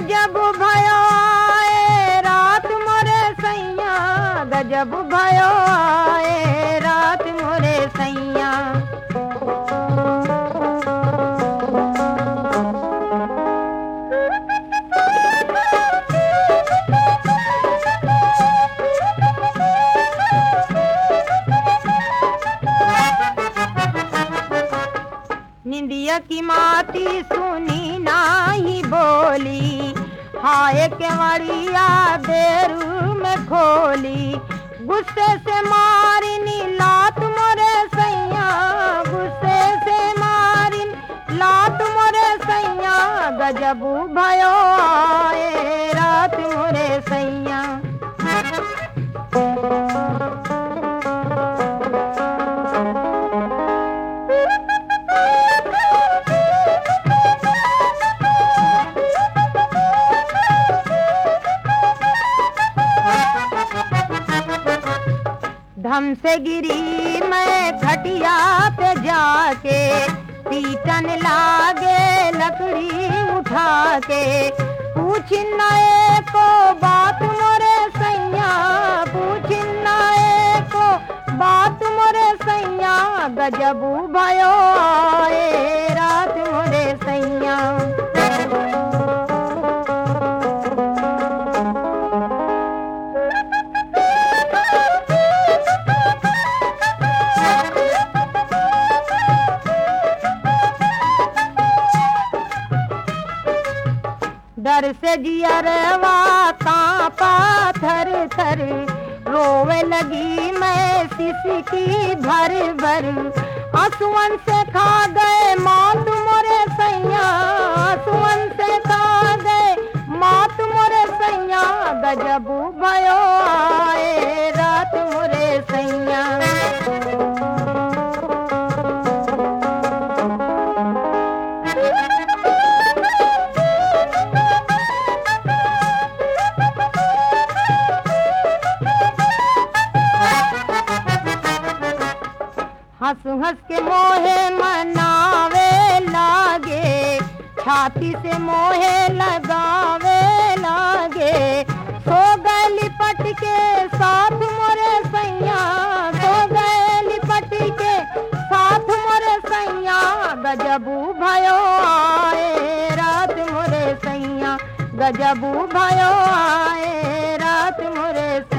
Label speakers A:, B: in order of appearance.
A: गजब भयो आए रात मोरे सैया, गजब भयो आए रात मोरे सैया। निंदिया की माती सुनी नाही बोली, हाय केवड़िया देर में खोली। गुस्से से मारिनी लात मोरे सैया, गुस्से से मारिनी लात मोरे सैया। गजब भयो आए रात मोरे सैया। धम से गिरी मैं खटिया पे जाके, पीटन लागे लकड़ी उठा के। पूछ नए को बात मोरे सैया, पूछ नए को बात मोरे सैया। गजब भयो आए रात मोरे सैया। डर से जियरवा कांपा थर थर, रोवे लगी मैं सिसकी भर भर। आंसुअन से खा गए मौत मोरे सैया, आंसुअन से खा गए मौत मोरे सैया। गजब भयो आए रात मोरे सैया। हंस हंस के मोहे मनावे लागे, छाती से मोहे लगावे लागे। सो गए लिपट के साथ मोरे सैया, सो गए लिपट के साथ मोरे सैया। गजब भयो आए रात मोरे सैया, गजब भयो आए रात मोरे